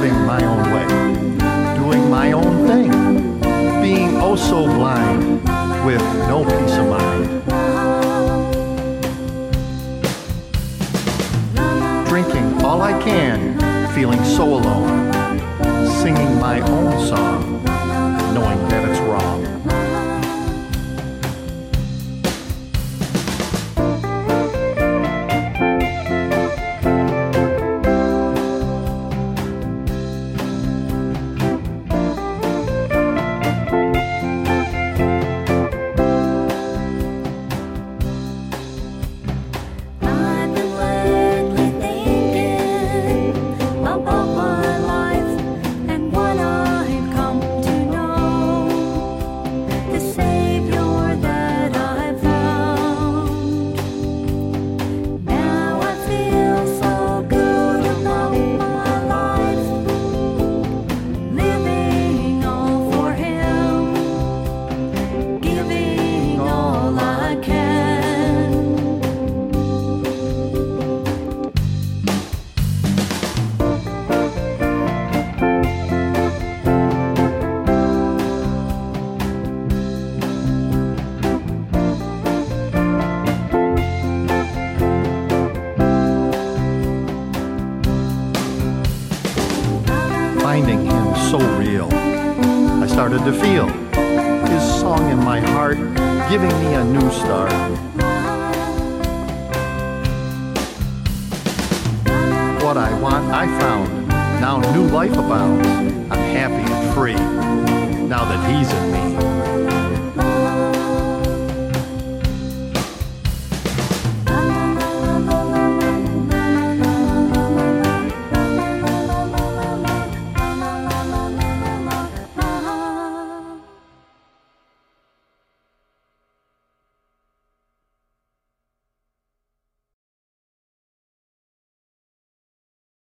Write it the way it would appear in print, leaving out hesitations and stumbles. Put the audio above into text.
having my own way, doing my own thing, being oh so blind, with no peace of mind. Drinking all I can, feeling so alone, singing my own song, knowing that it's wrong. Finding him so real, I started to feel his song in my heart, giving me a new start. What I want, I found. Now new life abounds. I'm happy and free, now that he's in me.